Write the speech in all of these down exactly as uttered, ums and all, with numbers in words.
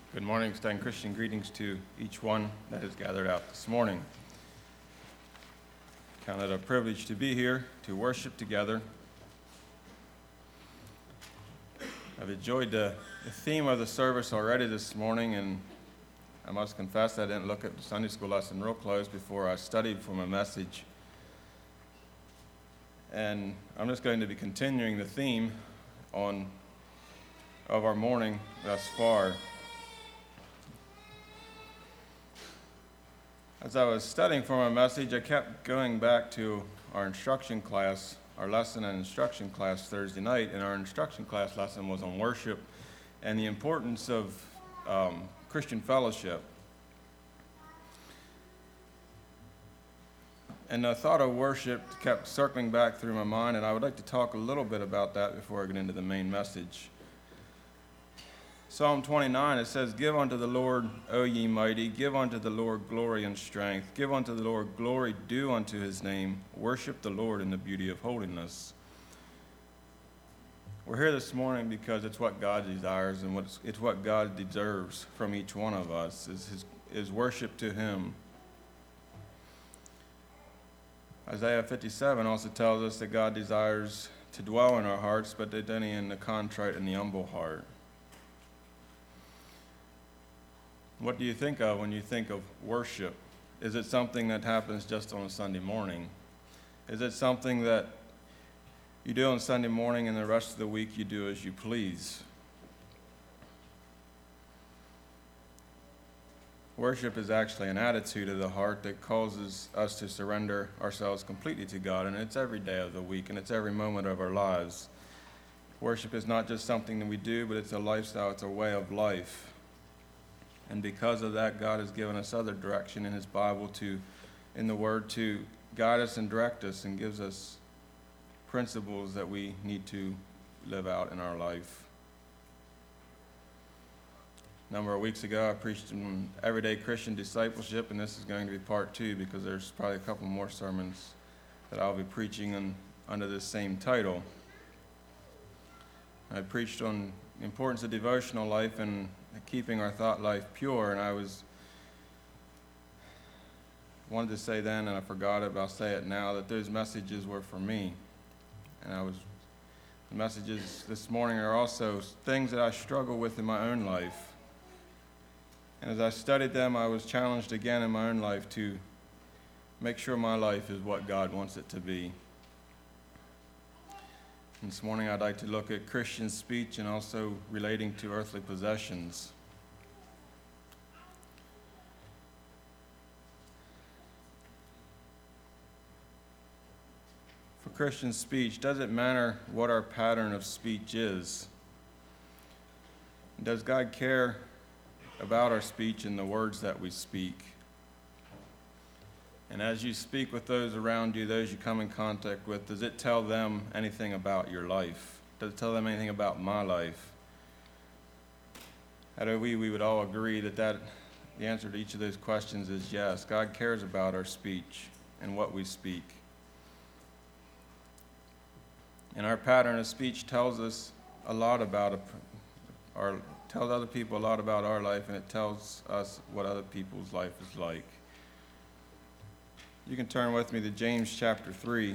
Good morning. Extend Christian greetings to each one that is gathered out this morning. Count it a privilege to be here, to worship together. I've enjoyed the, the theme of the service already this morning, and I must confess I didn't look at the Sunday school lesson real close before I studied for my message. And I'm just going to be continuing the theme on of our morning thus far. As I was studying for my message, I kept going back to our instruction class, our lesson and instruction class Thursday night, and our instruction class lesson was on worship and the importance of um, Christian fellowship. And the thought of worship kept circling back through my mind, and I would like to talk a little bit about that before I get into the main message. Psalm twenty-nine, it says, "Give unto the Lord, O ye mighty, give unto the Lord glory and strength. Give unto the Lord glory due unto his name. Worship the Lord in the beauty of holiness." We're here this morning because it's what God desires and what's, it's what God deserves from each one of us, is, his, is worship to him. Isaiah fifty-seven also tells us that God desires to dwell in our hearts, but that only in the contrite and the humble heart. What do you think of when you think of worship? Is it something that happens just on a Sunday morning? Is it something that you do on Sunday morning and the rest of the week you do as you please? Worship is actually an attitude of the heart that causes us to surrender ourselves completely to God, and it's every day of the week, and it's every moment of our lives. Worship is not just something that we do, but it's a lifestyle, it's a way of life. And because of that, God has given us other direction in his Bible, to, in the Word, to guide us and direct us, and gives us principles that we need to live out in our life. A number of weeks ago, I preached on everyday Christian discipleship, and this is going to be part two because there's probably a couple more sermons that I'll be preaching on, under this same title. I preached on the importance of devotional life and keeping our thought life pure, and I was wanted to say then, and I forgot it, but I'll say it now, that those messages were for me. And I was the messages this morning are also things that I struggle with in my own life. And as I studied them, I was challenged again in my own life to make sure my life is what God wants it to be. And this morning I'd like to look at Christian speech and also relating to earthly possessions. For Christian speech, does it matter what our pattern of speech is? Does God care about our speech and the words that we speak? And as you speak with those around you, those you come in contact with, does it tell them anything about your life? Does it tell them anything about my life? I know we, we would all agree that, that the answer to each of those questions is yes. God cares about our speech and what we speak. And our pattern of speech tells us a lot about a, our tells other people a lot about our life, and it tells us what other people's life is like. You can turn with me to James chapter three.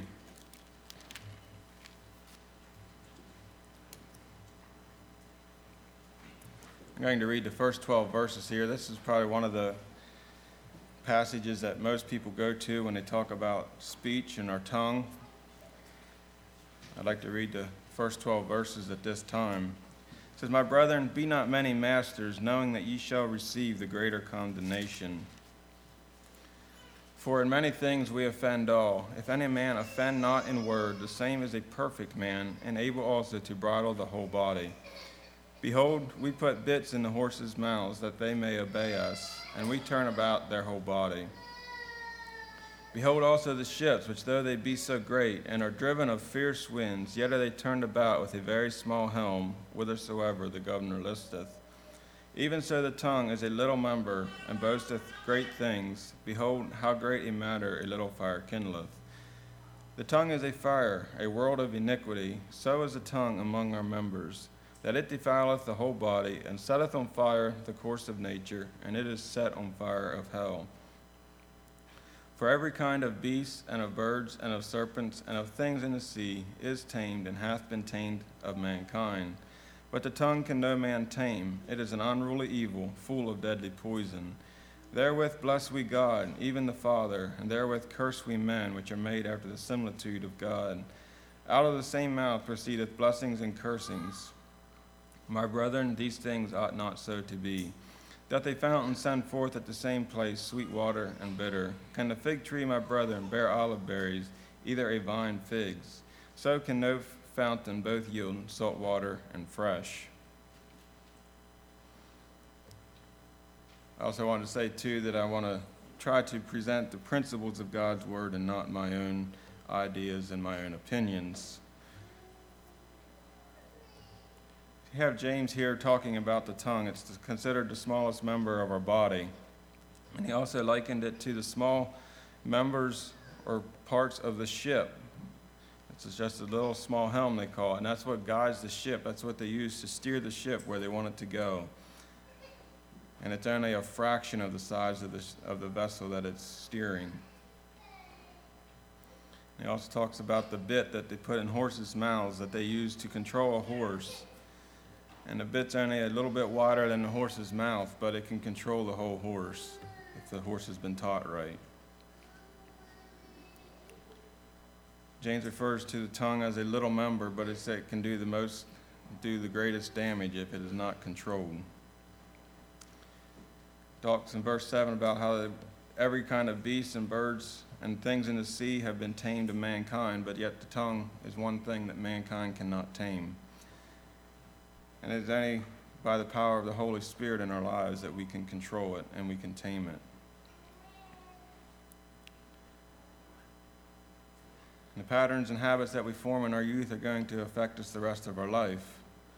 I'm going to read the first twelve verses here. This is probably one of the passages that most people go to when they talk about speech and our tongue. I'd like to read the first twelve verses at this time. It says, "My brethren, be not many masters, knowing that ye shall receive the greater condemnation. For in many things we offend all. If any man offend not in word, the same is a perfect man, and able also to bridle the whole body. Behold, we put bits in the horses' mouths, that they may obey us, and we turn about their whole body. Behold also the ships, which though they be so great, and are driven of fierce winds, yet are they turned about with a very small helm, whithersoever the governor listeth. Even so the tongue is a little member, and boasteth great things. Behold, how great a matter a little fire kindleth. The tongue is a fire, a world of iniquity. So is the tongue among our members. that it defileth the whole body, and setteth on fire the course of nature, and it is set on fire of hell. For every kind of beasts, and of birds, and of serpents, and of things in the sea is tamed, and hath been tamed of mankind. But the tongue can no man tame. It is an unruly evil, full of deadly poison. Therewith bless we God, even the Father, and therewith curse we men, which are made after the similitude of God. Out of the same mouth proceedeth blessings and cursings. My brethren, these things ought not so to be. Doth a fountain send forth at the same place sweet water and bitter? Can the fig tree, my brethren, bear olive berries, either a vine figs? So can no fountain both yield salt water and fresh. I also want to say, too, that I want to try to present the principles of God's word and not my own ideas and my own opinions. You have James here talking about the tongue. It's considered the smallest member of our body. And he also likened it to the small members or parts of the ship. It's just a little small helm, they call it, and that's what guides the ship. That's what they use to steer the ship where they want it to go. And it's only a fraction of the size of the, of the vessel that it's steering. He also talks about the bit that they put in horses' mouths that they use to control a horse. And the bit's only a little bit wider than the horse's mouth, but it can control the whole horse if the horse has been taught right. James refers to the tongue as a little member, but it's, it can do the most, do the greatest damage if it is not controlled. Talks in verse seven about how every kind of beast and birds and things in the sea have been tamed of mankind, but yet the tongue is one thing that mankind cannot tame. And it is only by the power of the Holy Spirit in our lives that we can control it and we can tame it. And the patterns and habits that we form in our youth are going to affect us the rest of our life.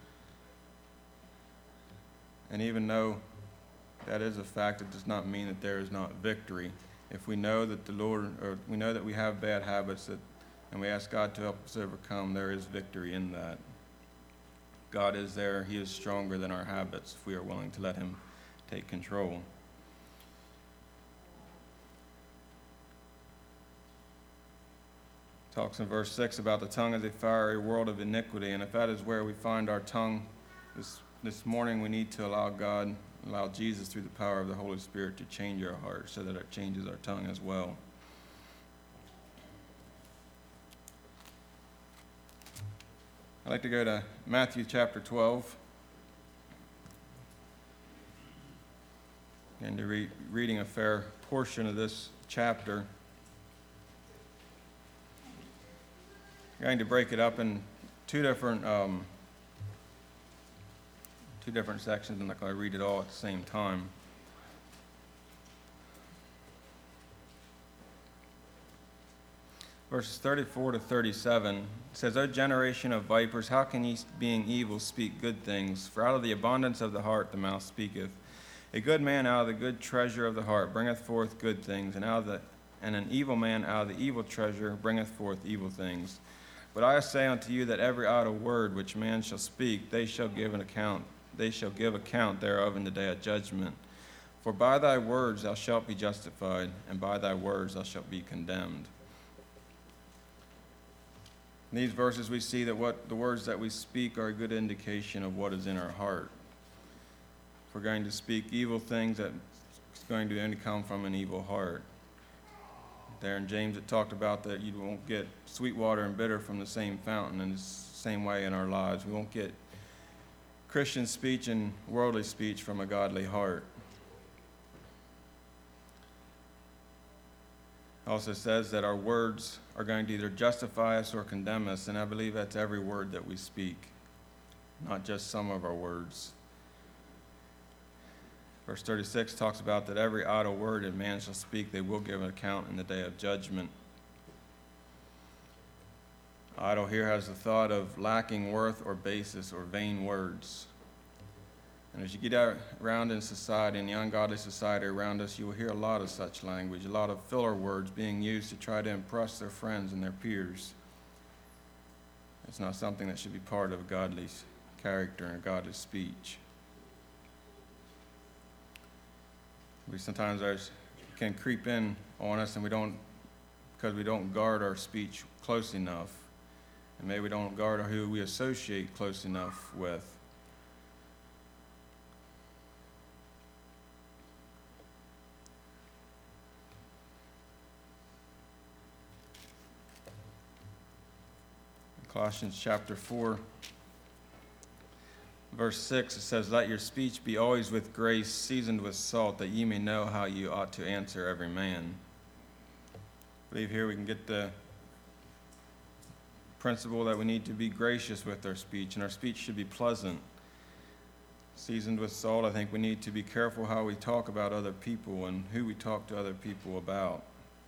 And even though that is a fact, it does not mean that there is not victory. If we know that the Lord, or we know that we have bad habits, that, and we ask God to help us overcome, there is victory in that. God is there. He is stronger than our habits if we are willing to let him take control. Talks in verse six about the tongue as a fiery world of iniquity, and if that is where we find our tongue this, this morning, we need to allow God, allow Jesus through the power of the Holy Spirit to change our hearts so that it changes our tongue as well. I'd like to go to Matthew chapter twelve. And to re- reading a fair portion of this chapter. I'm going to break it up in two different um, two different sections. I'm not going to read it all at the same time. Verses thirty-four to thirty-seven says, O generation of vipers, how can ye, being evil, speak good things? For out of the abundance of the heart the mouth speaketh. A good man out of the good treasure of the heart bringeth forth good things, and out of the and an evil man out of the evil treasure bringeth forth evil things. But I say unto you that every idle word which man shall speak, they shall give an account. They shall give account thereof in the day of judgment. For by thy words thou shalt be justified, and by thy words thou shalt be condemned. In these verses we see that what the words that we speak are a good indication of what is in our heart. If we're going to speak evil things, that's going to only come from an evil heart. There in James it talked about that you won't get sweet water and bitter from the same fountain, and it's the same way in our lives. We won't get Christian speech and worldly speech from a godly heart. It also says that our words are going to either justify us or condemn us, and I believe that's every word that we speak, not just some of our words. Verse thirty-six talks about that every idle word that man shall speak, they will give an account in the day of judgment. Idle here has the thought of lacking worth or basis or vain words. And as you get out around in society, in the ungodly society around us, you will hear a lot of such language, a lot of filler words being used to try to impress their friends and their peers. It's not something that should be part of a godly character and a godly speech. We sometimes are, can creep in on us, and we don't, because we don't guard our speech close enough, and maybe we don't guard who we associate close enough with. Colossians chapter four, verse six, it says, "Let your speech be always with grace, seasoned with salt, that ye may know how you ought to answer every man." I believe here we can get the principle that we need to be gracious with our speech, and our speech should be pleasant. Seasoned with salt, I think we need to be careful how we talk about other people and who we talk to other people about.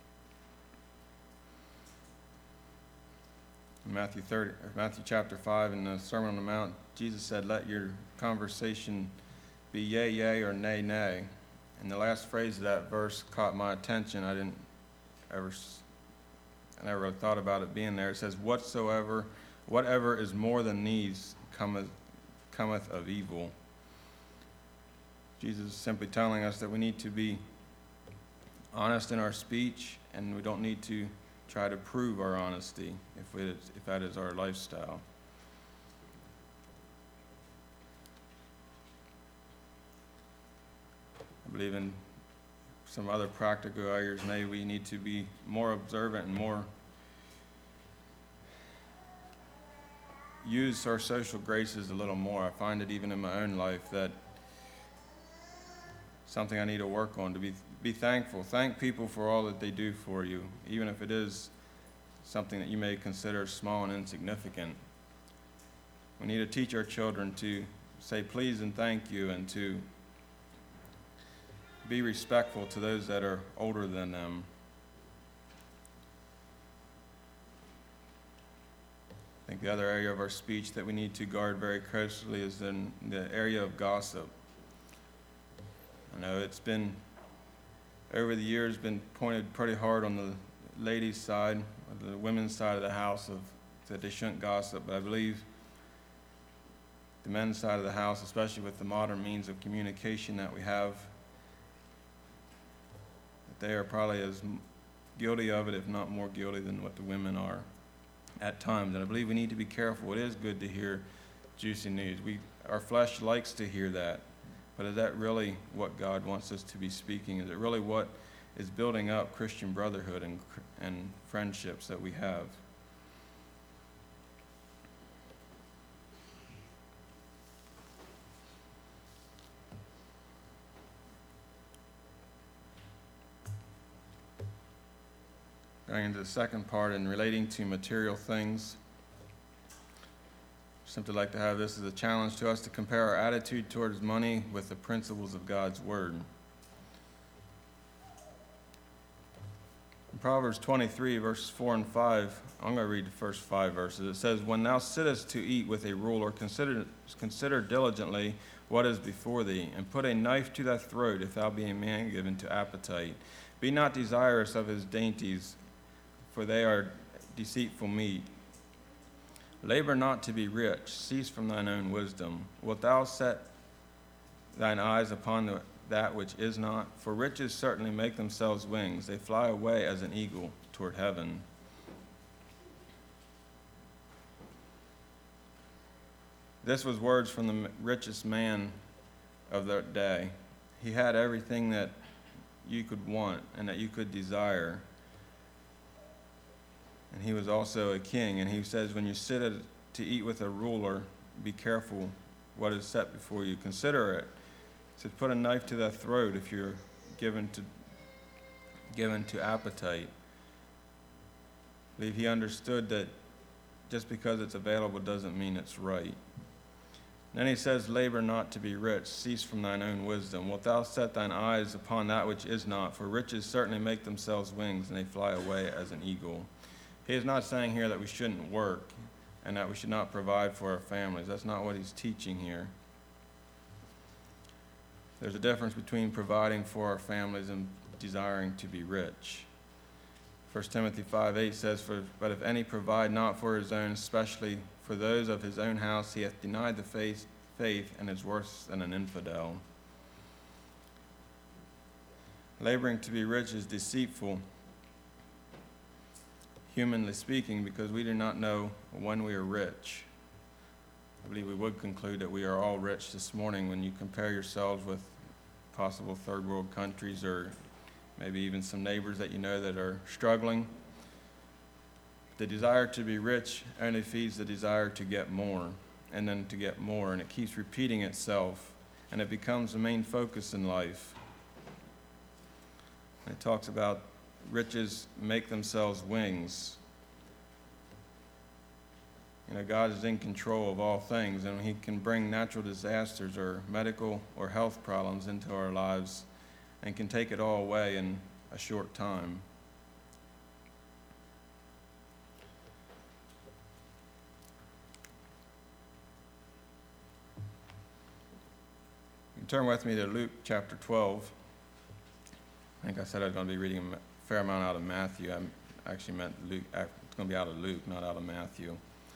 In Matthew thirty, or Matthew chapter five, in the Sermon on the Mount, Jesus said, "Let your conversation be yea, yea, or nay, nay." And the last phrase of that verse caught my attention. I didn't ever, I never really thought about it being there. It says, "Whatsoever, whatever is more than these cometh, cometh of evil." Jesus is simply telling us that we need to be honest in our speech, and we don't need to try to prove our honesty if, it is, if that is our lifestyle. I believe in some other practical areas, maybe we need to be more observant and more use our social graces a little more. I find it even in my own life that something I need to work on, to be be thankful. Thank people for all that they do for you, even if it is something that you may consider small and insignificant. We need to teach our children to say please and thank you, and to be respectful to those that are older than them. I think the other area of our speech that we need to guard very closely is in the area of gossip. I know it's been, over the years, been pointed pretty hard on the ladies' side, or the women's side of the house, of that they shouldn't gossip, but I believe the men's side of the house, especially with the modern means of communication that we have, that they are probably as guilty of it, if not more guilty, than what the women are at times. And I believe we need to be careful. It is good to hear juicy news. We, our flesh likes to hear that. But is that really what God wants us to be speaking? Is it really what is building up Christian brotherhood and, and friendships that we have? Going into the second part, and relating to material things, simply like to have this as a challenge to us to compare our attitude towards money with the principles of God's Word. In Proverbs twenty-three, verses four and five, I'm going to read the first five verses. It says, "When thou sittest to eat with a ruler, consider, consider diligently what is before thee, and put a knife to thy throat if thou be a man given to appetite. Be not desirous of his dainties, for they are deceitful meat. Labor not to be rich, cease from thine own wisdom. Wilt thou set thine eyes upon the, that which is not? For riches certainly make themselves wings, they fly away as an eagle toward heaven." This was words from the richest man of that day. He had everything that you could want and that you could desire. And he was also a king, and he says, when you sit at, to eat with a ruler, be careful what is set before you. Consider it. He says, put a knife to thy throat if you're given to given to appetite. I believe he understood that just because it's available doesn't mean it's right. Then he says, labor not to be rich, cease from thine own wisdom. Wilt thou set thine eyes upon that which is not? For riches certainly make themselves wings, and they fly away as an eagle. He is not saying here that we shouldn't work and that we should not provide for our families. That's not what he's teaching here. There's a difference between providing for our families and desiring to be rich. First Timothy five eight says, for, But if any provide not for his own, especially for those of his own house, he hath denied the faith, faith and is worse than an infidel. Laboring to be rich is deceitful, humanly speaking, because we do not know when we are rich. I believe we would conclude that we are all rich this morning when you compare yourselves with possible third world countries or maybe even some neighbors that you know that are struggling. The desire to be rich only feeds the desire to get more, and then to get more, and it keeps repeating itself, and it becomes the main focus in life. And it talks about riches make themselves wings. You know, God is in control of all things, and he can bring natural disasters or medical or health problems into our lives and can take it all away in a short time. You can turn with me to Luke chapter twelve. I think I said I was going to be reading a fair amount out of Matthew. I actually meant Luke. It's going to be out of Luke, not out of Matthew.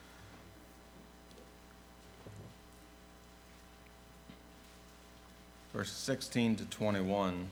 Verses sixteen to twenty-one.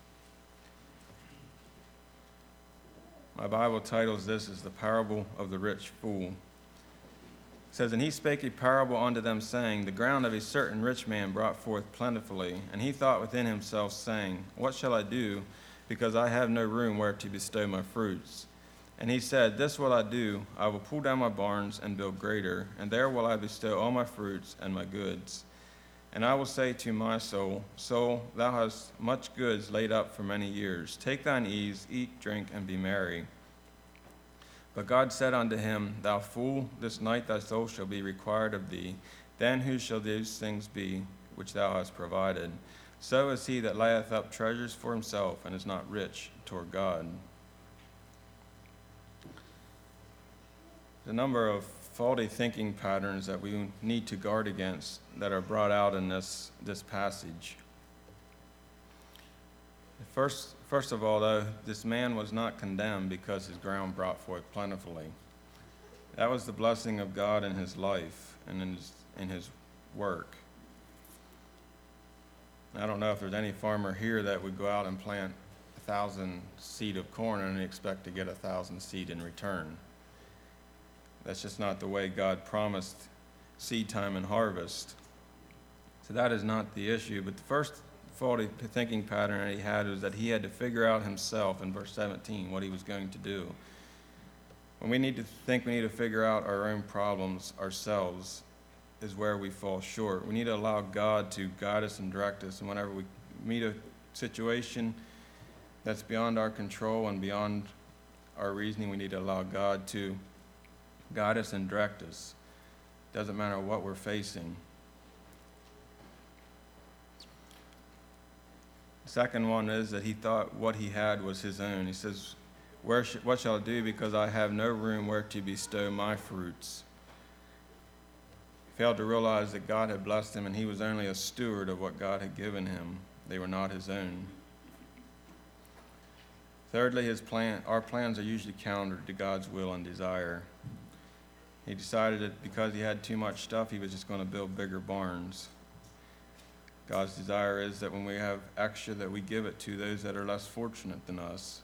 My Bible titles this as the parable of the rich fool. It says, And he spake a parable unto them, saying, The ground of a certain rich man brought forth plentifully. And he thought within himself, saying, What shall I do, because I have no room where to bestow my fruits? And he said, This will I do, I will pull down my barns and build greater, and there will I bestow all my fruits and my goods. And I will say to my soul, Soul, thou hast much goods laid up for many years. Take thine ease, eat, drink, and be merry. But God said unto him, Thou fool, this night thy soul shall be required of thee. Then whose shall these things be which thou hast provided? So is he that layeth up treasures for himself and is not rich toward God. The number of faulty thinking patterns that we need to guard against that are brought out in this, this passage. First, first of all, though, this man was not condemned because his ground brought forth plentifully. That was the blessing of God in his life and in his, in his work. I don't know if there's any farmer here that would go out and plant a thousand seed of corn and expect to get a thousand seed in return. That's just not the way God promised seed time and harvest. So that is not the issue. But the first faulty thinking pattern that he had was that he had to figure out himself in verse seventeen what he was going to do. When we need to think we need to figure out our own problems ourselves is where we fall short. We need to allow God to guide us and direct us. And whenever we meet a situation that's beyond our control and beyond our reasoning, we need to allow God to guide us and direct us. Doesn't matter what we're facing. The second one is that he thought what he had was his own. He says, Where sh- what shall I do, because I have no room where to bestow my fruits? He failed to realize that God had blessed him and he was only a steward of what God had given him. They were not his own. Thirdly, his plan, our plans are usually counter to God's will and desire. He decided that because he had too much stuff, he was just going to build bigger barns. God's desire is that when we have extra, that we give it to those that are less fortunate than us.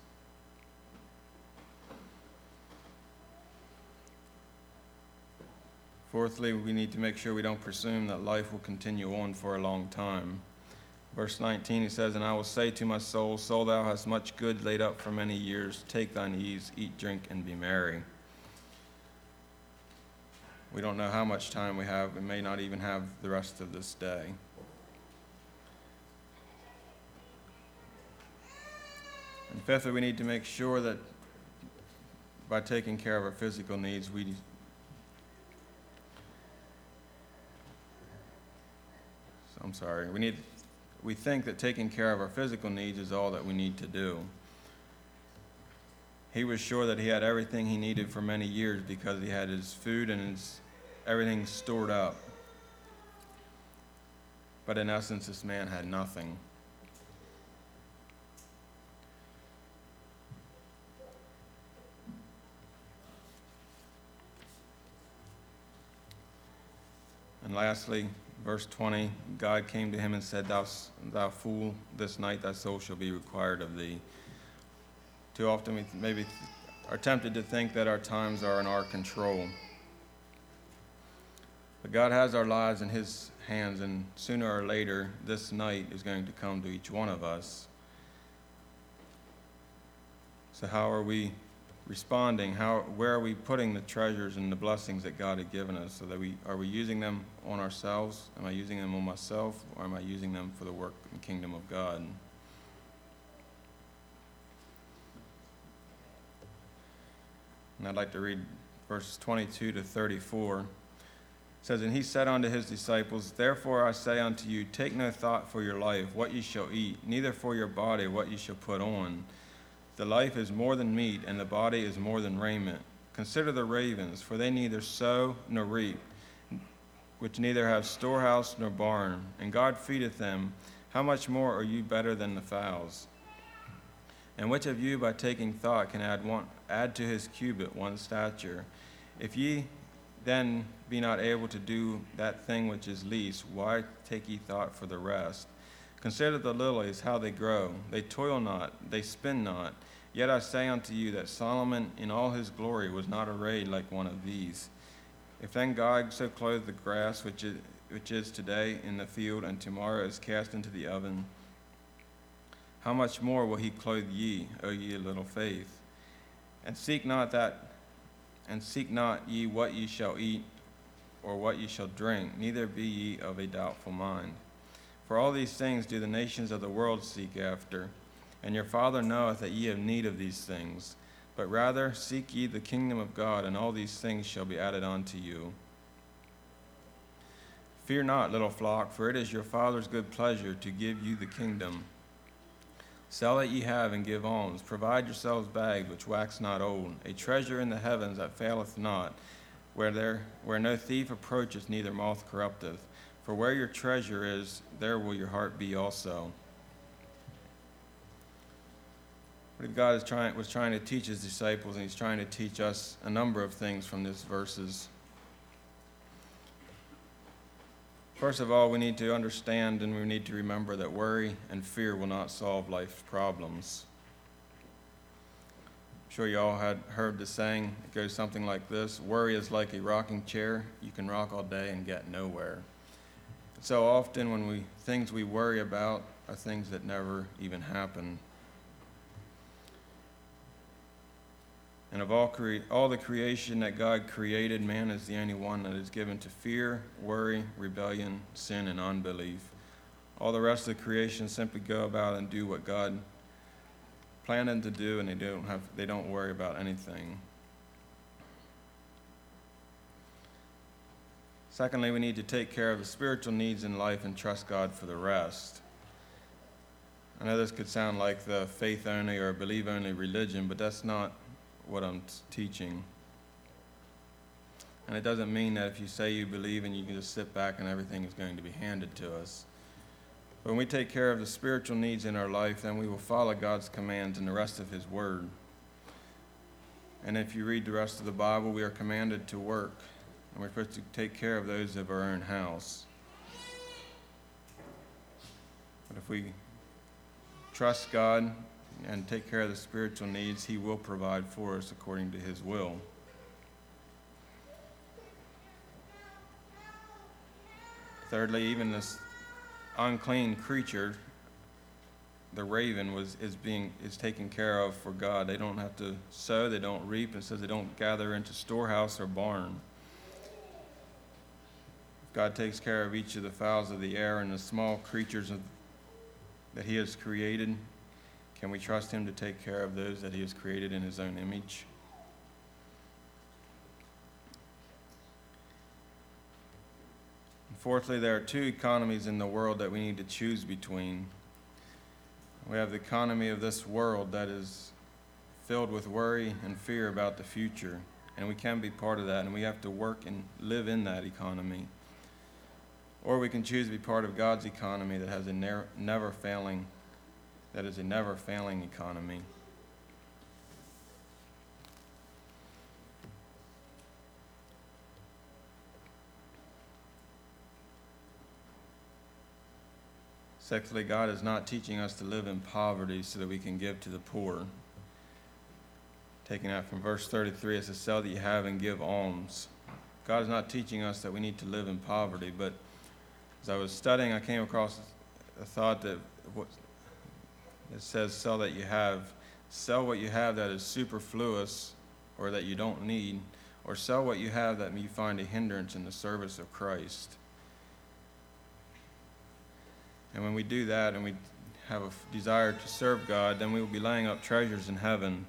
Fourthly, we need to make sure we don't presume that life will continue on for a long time. Verse nineteen, he says, And I will say to my soul, Soul, thou hast much good laid up for many years. Take thine ease, eat, drink, and be merry. We don't know how much time we have. We may not even have the rest of this day. And fifthly, we need to make sure that by taking care of our physical needs, we I'm sorry, we need we think that taking care of our physical needs is all that we need to do. He was sure that he had everything he needed for many years because he had his food and his everything stored up. But in essence, this man had nothing. And lastly, verse twenty, God came to him and said, Thou, thou fool, this night thy soul shall be required of thee. Too often we maybe are tempted to think that our times are in our control. But God has our lives in his hands, and sooner or later, this night is going to come to each one of us. So how are we responding? How, where are we putting the treasures and the blessings that God had given us? So that we are we using them on ourselves? Am I using them on myself, or am I using them for the work and kingdom of God? And I'd like to read verses twenty-two to thirty-four. It says, And he said unto his disciples, Therefore I say unto you, take no thought for your life, what ye shall eat, neither for your body, what ye shall put on. The life is more than meat, and the body is more than raiment. Consider the ravens, for they neither sow nor reap, which neither have storehouse nor barn, and God feedeth them. How much more are you better than the fowls? And which of you by taking thought can add one add to his cubit one stature? If ye then be not able to do that thing which is least, why take ye thought for the rest? Consider the lilies, how they grow. They toil not, they spin not. Yet I say unto you that Solomon in all his glory was not arrayed like one of these. If then God so clothe the grass, which is, which is today in the field, and tomorrow is cast into the oven, how much more will he clothe ye, O ye of little faith? And seek not that, and seek not ye what ye shall eat, or what ye shall drink, neither be ye of a doubtful mind. For all these things do the nations of the world seek after, and your Father knoweth that ye have need of these things. But rather seek ye the kingdom of God, and all these things shall be added unto you. Fear not, little flock, for it is your Father's good pleasure to give you the kingdom. Sell that ye have, and give alms. Provide yourselves bags which wax not old, a treasure in the heavens that faileth not, where there where no thief approacheth, neither moth corrupteth. For where your treasure is, there will your heart be also. But God is trying, was trying to teach his disciples, and he's trying to teach us a number of things from these verses. First of all, we need to understand and we need to remember that worry and fear will not solve life's problems. I'm sure you all had heard the saying. It goes something like this: worry is like a rocking chair. You can rock all day and get nowhere. So often when we things we worry about are things that never even happen. And of all cre- all the creation that God created, man is the only one that is given to fear, worry, rebellion, sin, and unbelief. All the rest of the creation simply go about and do what God planned them to do, and they don't have they don't worry about anything. Secondly, we need to take care of the spiritual needs in life and trust God for the rest. I know this could sound like the faith-only or believe-only religion, but that's not what I'm teaching. And it doesn't mean that if you say you believe and you can just sit back and everything is going to be handed to us. But when we take care of the spiritual needs in our life, then we will follow God's commands and the rest of his word. And if you read the rest of the Bible, we are commanded to work, and we're supposed to take care of those of our own house. But if we trust God and take care of the spiritual needs, he will provide for us according to his will. Thirdly, even this unclean creature, the raven, was is being is taken care of for God. They don't have to sow, they don't reap. It says they don't gather into storehouse or barn. God takes care of each of the fowls of the air and the small creatures of, that he has created. Can we trust him to take care of those that he has created in his own image? And fourthly, there are two economies in the world that we need to choose between. We have the economy of this world that is filled with worry and fear about the future, and we can be part of that, and we have to work and live in that economy. Or we can choose to be part of God's economy that has a never, never failing That is a never-failing economy. Sixthly, God is not teaching us to live in poverty so that we can give to the poor. Taking that from verse thirty-three, it says, sell that you have and give alms. God is not teaching us that we need to live in poverty, but as I was studying, I came across a thought that what it says, sell that you have. Sell what you have that is superfluous or that you don't need, or sell what you have that you find a hindrance in the service of Christ. And when we do that and we have a desire to serve God, then we will be laying up treasures in heaven.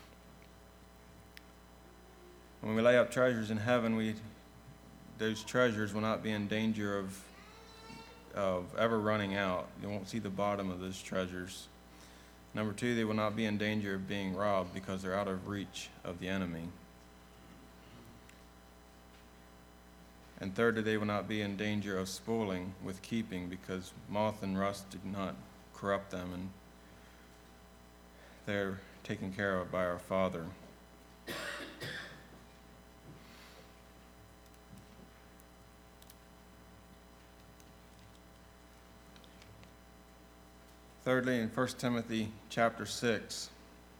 When we lay up treasures in heaven, we those treasures will not be in danger of of ever running out. You won't see the bottom of those treasures. Number two, they will not be in danger of being robbed because they're out of reach of the enemy. And thirdly, they will not be in danger of spoiling with keeping because moth and rust did not corrupt them, and they're taken care of by our Father. Thirdly, in First Timothy chapter six,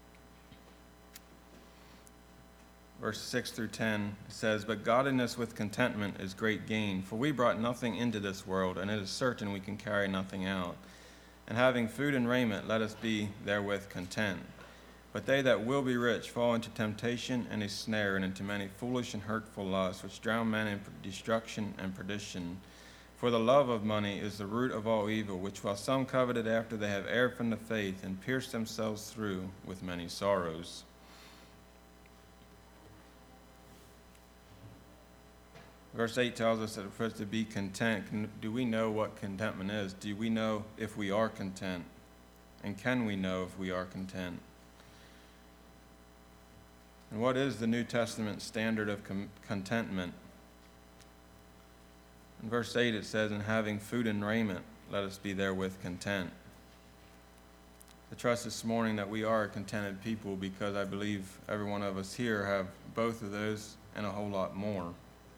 verse six through ten, it says, but godliness with contentment is great gain, for we brought nothing into this world, and it is certain we can carry nothing out. And having food and raiment, let us be therewith content. But they that will be rich fall into temptation and a snare, and into many foolish and hurtful lusts, which drown men in destruction and perdition. For the love of money is the root of all evil, which while some coveted after, they have erred from the faith, and pierced themselves through with many sorrows. Verse eight tells us that we're supposed to be content. Do we know what contentment is? Do we know if we are content? And can we know if we are content? And what is the New Testament standard of com- contentment? In verse eight it says, and having food and raiment, let us be therewith content. I trust this morning that we are a contented people, because I believe every one of us here have both of those and a whole lot more.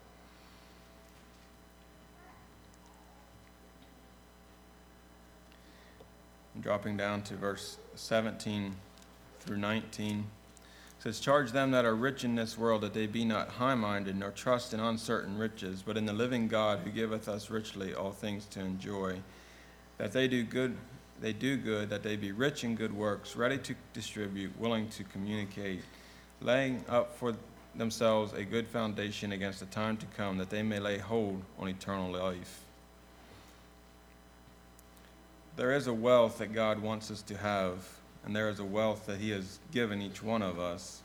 Dropping down to verse seventeen through nineteen. It says, charge them that are rich in this world, that they be not high-minded, nor trust in uncertain riches, but in the living God, who giveth us richly all things to enjoy. That they do good, they do good, that they be rich in good works, ready to distribute, willing to communicate, laying up for themselves a good foundation against the time to come, that they may lay hold on eternal life. There is a wealth that God wants us to have, and there is a wealth that he has given each one of us.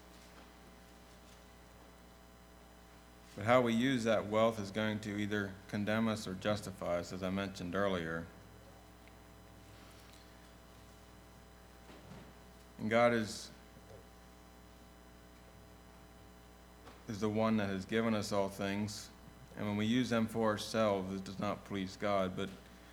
But how we use that wealth is going to either condemn us or justify us, as I mentioned earlier. And God is, is the one that has given us all things, and when we use them for ourselves, it does not please God. But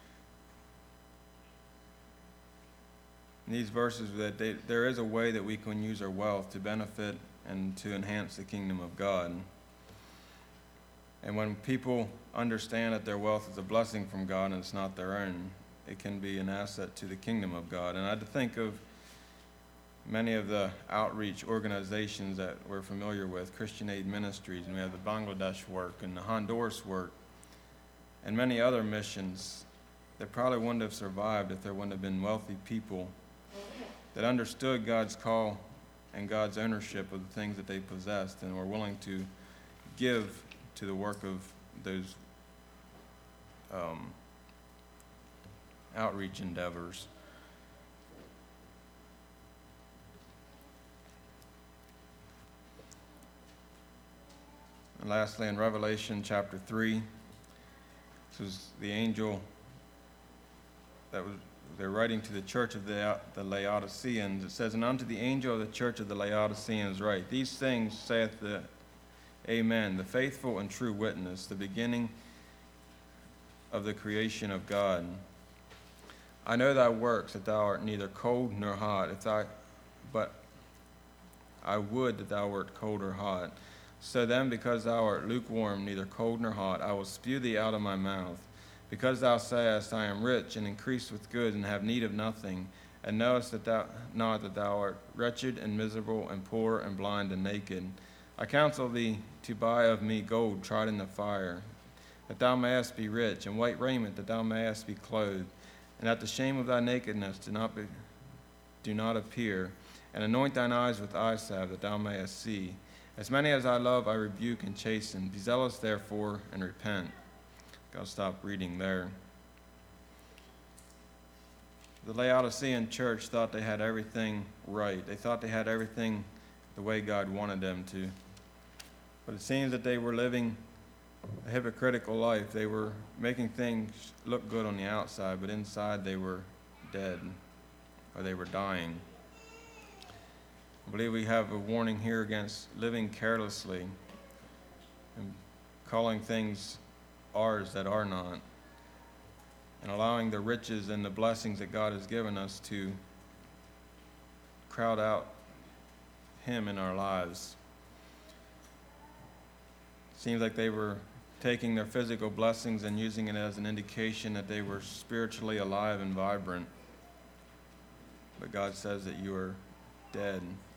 in these verses, that they, there is a way that we can use our wealth to benefit and to enhance the kingdom of God. And when people understand that their wealth is a blessing from God and it's not their own, it can be an asset to the kingdom of God. And I think of many of the outreach organizations that we're familiar with, Christian Aid Ministries, and we have the Bangladesh work and the Honduras work, and many other missions that probably wouldn't have survived if there wouldn't have been wealthy people that understood God's call and God's ownership of the things that they possessed and were willing to give to the work of those um, outreach endeavors. And lastly, in Revelation chapter three, this is the angel that was they're writing to the church of the, the Laodiceans. It says, and unto the angel of the church of the Laodiceans write, these things saith the Amen, the faithful and true witness, the beginning of the creation of God. I know thy works, that thou art neither cold nor hot, if thou, but I would that thou wert cold or hot. So then, because thou art lukewarm, neither cold nor hot, I will spew thee out of my mouth. Because thou sayest, I am rich, and increase with goods, and have need of nothing, and knowest that thou not that thou art wretched and miserable and poor and blind and naked. I counsel thee to buy of me gold tried in the fire, that thou mayest be rich, and white raiment, that thou mayest be clothed, and that the shame of thy nakedness do not be, do not appear, and anoint thine eyes with eye salve, that thou mayest see. As many as I love, I rebuke and chasten. Be zealous, therefore, and repent. I'll stop reading there. The Laodicean church thought they had everything right. They thought they had everything the way God wanted them to. But it seems that they were living a hypocritical life. They were making things look good on the outside, but inside they were dead, or they were dying. I believe we have a warning here against living carelessly and calling things ours that are not, and allowing the riches and the blessings that God has given us to crowd out Him in our lives. It seems like they were taking their physical blessings and using it as an indication that they were spiritually alive and vibrant. But God says that you are dead.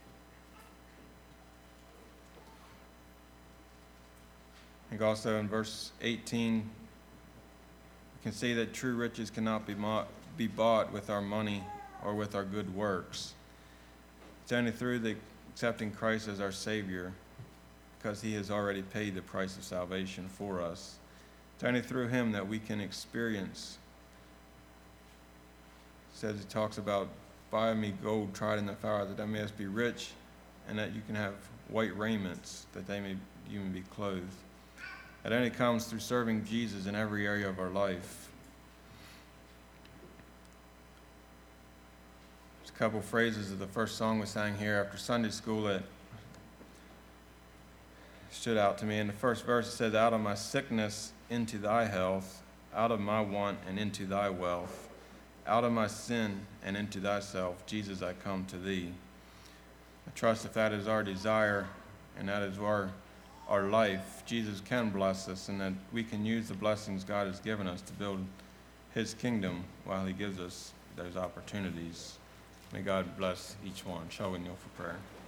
I think also in verse eighteen, you can see that true riches cannot be, mo- be bought with our money or with our good works. It's only through the accepting Christ as our Savior, because He has already paid the price of salvation for us. It's only through Him that we can experience. It says, He talks about, buy me gold tried in the fire, that thou mayest be rich, and that you can have white raiments, that they may you may be clothed. It only comes through serving Jesus in every area of our life. There's a couple phrases of the first song we sang here after Sunday school that stood out to me. In the first verse, it says, out of my sickness into thy health, out of my want and into thy wealth, out of my sin and into thyself, Jesus, I come to thee. I trust that that is our desire and that is our our life, Jesus can bless us, and that we can use the blessings God has given us to build His kingdom while He gives us those opportunities. May God bless each one. Shall we kneel for prayer?